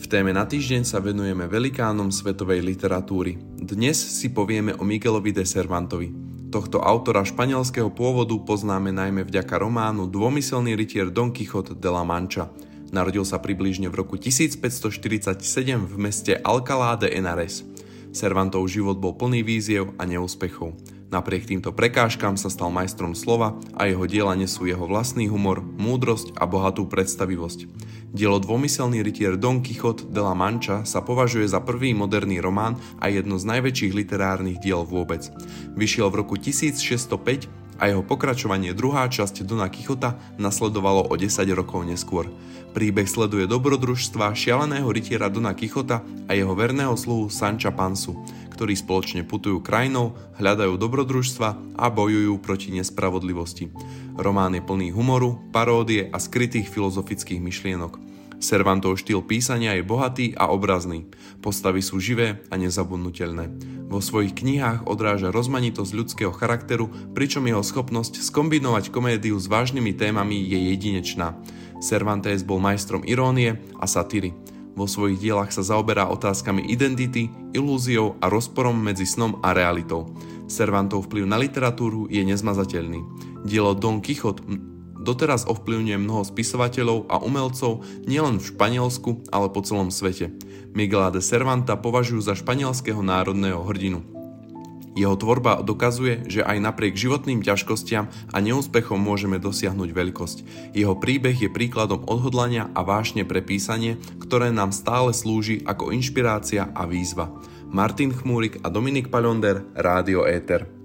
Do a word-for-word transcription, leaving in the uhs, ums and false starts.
V téme Na týždeň sa venujeme velikánom svetovej literatúry. Dnes si povieme o Miguelovi de Cervantovi. Tohto autora španielského pôvodu poznáme najmä vďaka románu Dvomyselný rytier Don Quijote de la Mancha. Narodil sa približne v roku tisícpäťstoštyridsaťsedem v meste Alcalá de Henares. Cervantov život bol plný víziev a neúspechov. Napriek týmto prekážkam sa stal majstrom slova a jeho diela nesú jeho vlastný humor, múdrosť a bohatú predstavivosť. Dielo Dvomyselný rytier Don Quijote de la Mancha sa považuje za prvý moderný román a jedno z najväčších literárnych diel vôbec. Vyšiel v roku tisícšesťstopäť a jeho pokračovanie druhá časť Dona Quixota nasledovalo o desať rokov neskôr. Príbeh sleduje dobrodružstva šialeného rytiera Dona Quixota a jeho verného sluhu Sancha Pansu, ktorí spoločne putujú krajinou, hľadajú dobrodružstva a bojujú proti nespravodlivosti. Román je plný humoru, paródie a skrytých filozofických myšlienok. Cervantov štýl písania je bohatý a obrazný. Postavy sú živé a nezabudnuteľné. Vo svojich knihách odráža rozmanitosť ľudského charakteru, pričom jeho schopnosť skombinovať komédiu s vážnymi témami je jedinečná. Cervantes bol majstrom irónie a satíry. Vo svojich dielach sa zaoberá otázkami identity, ilúziou a rozporom medzi snom a realitou. Cervantov vplyv na literatúru je nezmazateľný. Dielo Don Quijote doteraz ovplyvňuje mnoho spisovateľov a umelcov nielen v Španielsku, ale po celom svete. Miguela de Cervanta považujú za španielského národného hrdinu. Jeho tvorba dokazuje, že aj napriek životným ťažkostiam a neúspechom môžeme dosiahnuť veľkosť. Jeho príbeh je príkladom odhodlania a vášne pre písanie, ktoré nám stále slúži ako inšpirácia a výzva. Martin Chmúrik a Dominik Paľonder, Rádio Éter.